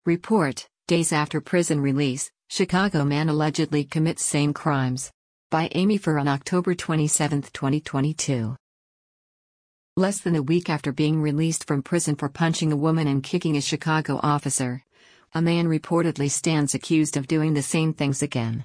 Report, days after prison release, Chicago man allegedly commits same crimes. By Amy Furr on October 27, 2022. Less than a week after being released from prison for punching a woman and kicking a Chicago officer, a man reportedly stands accused of doing the same things again.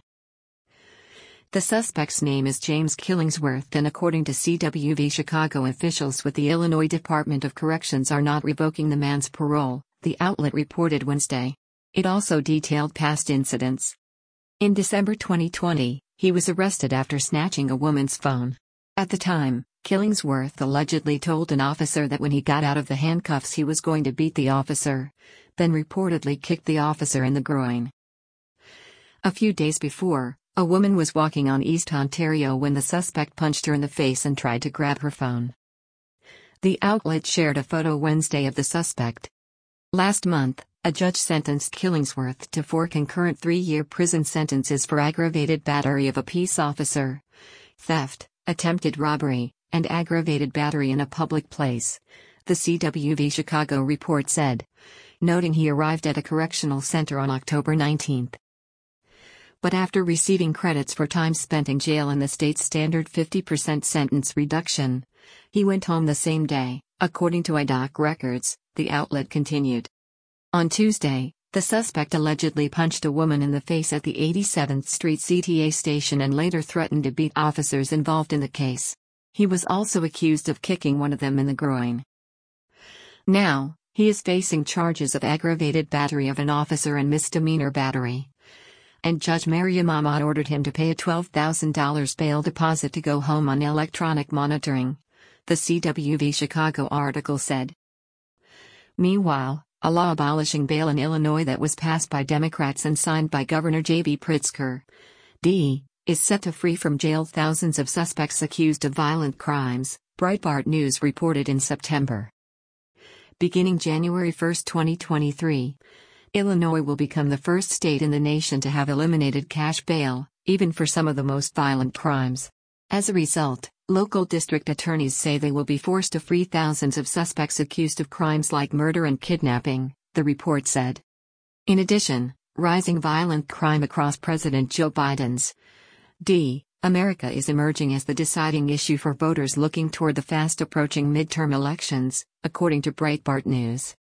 The suspect's name is James Killingsworth, and according to CWV Chicago officials with the Illinois Department of Corrections are not revoking the man's parole, the outlet reported Wednesday. It also detailed past incidents. In December 2020, he was arrested after snatching a woman's phone. At the time, Killingsworth allegedly told an officer that when he got out of the handcuffs he was going to beat the officer, then reportedly kicked the officer in the groin. A few days before, a woman was walking on East Ontario when the suspect punched her in the face and tried to grab her phone. The outlet shared a photo Wednesday of the suspect. Last month, a judge sentenced Killingsworth to 4 concurrent 3-year prison sentences for aggravated battery of a peace officer, theft, attempted robbery, and aggravated battery in a public place, the CWV Chicago report said, noting he arrived at a correctional center on October 19. But after receiving credits for time spent in jail and the state's standard 50% sentence reduction, he went home the same day, according to IDOC records, the outlet continued. On Tuesday, the suspect allegedly punched a woman in the face at the 87th Street CTA station and later threatened to beat officers involved in the case. He was also accused of kicking one of them in the groin. Now, he is facing charges of aggravated battery of an officer and misdemeanor battery. And Judge Maryam Ahmad ordered him to pay a $12,000 bail deposit to go home on electronic monitoring, the CWV Chicago article said. Meanwhile, a law abolishing bail in Illinois that was passed by Democrats and signed by Governor J.B. Pritzker, D., is set to free from jail thousands of suspects accused of violent crimes, Breitbart News reported in September. Beginning January 1, 2023, Illinois will become the first state in the nation to have eliminated cash bail, even for some of the most violent crimes. As a result, local district attorneys say they will be forced to free thousands of suspects accused of crimes like murder and kidnapping, the report said. In addition, rising violent crime across President Joe Biden's America is emerging as the deciding issue for voters looking toward the fast-approaching midterm elections, according to Breitbart News.